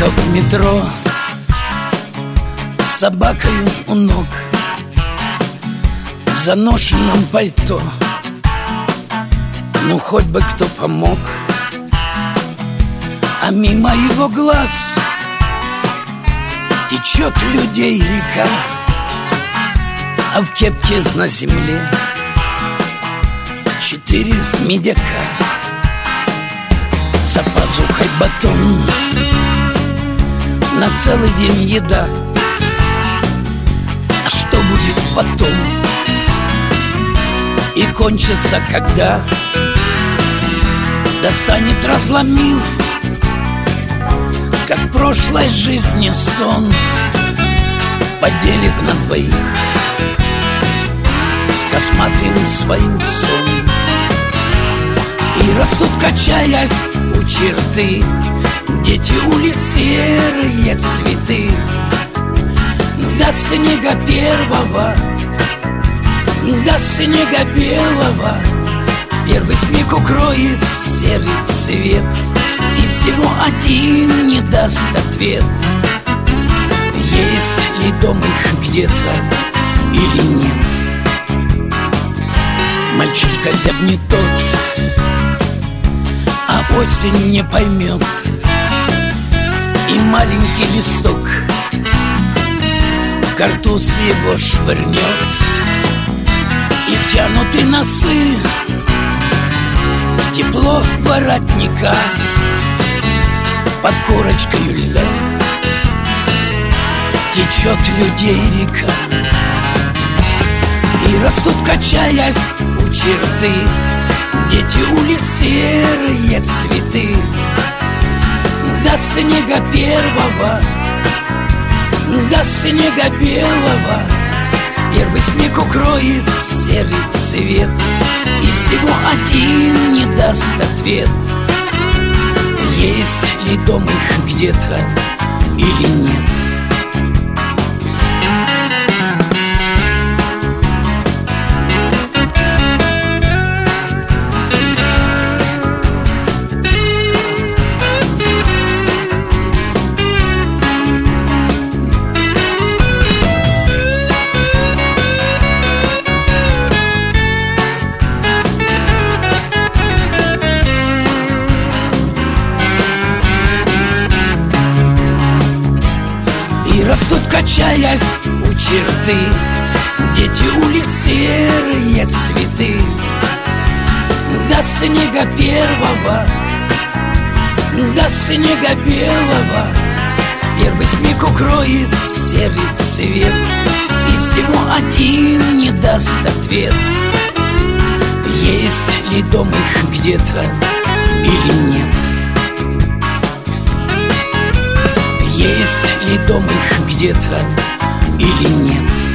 Девушка в метро с собакою у ног, в заношенном пальто. Ну хоть бы кто помог. А мимо его глаз течет людей река, а в кепке на земле 4 медяка. За пазухой батон, на целый день еда. А что будет потом? И кончится когда? Достанет, разломив, как прошлой жизни сон, поделит на двоих с косматым своим псом. И растут, качаясь, у черты дети улиц, серые цветы. До снега первого, до снега белого первый снег укроет серый цвет, и всего один не даст ответ: есть ли дом их где-то или нет. Мальчишка зябнет тот, а осень не поймет. И маленький листок в картуз его швырнет, и втянуты носы в тепло воротника под корочкою льда течет людей река. И растут, качаясь, у черты дети улиц, серые цветы. До снега первого, до снега белого первый снег укроет серый цвет, и всего один не даст ответ: есть ли дом их где-то или нет. И растут, качаясь, у черты дети улиц, серые цветы. До снега первого, до снега белого первый снег укроет серый цвет, и всего один не даст ответ: есть ли дом их где-то или нет. Есть ли дом их где-то или нет.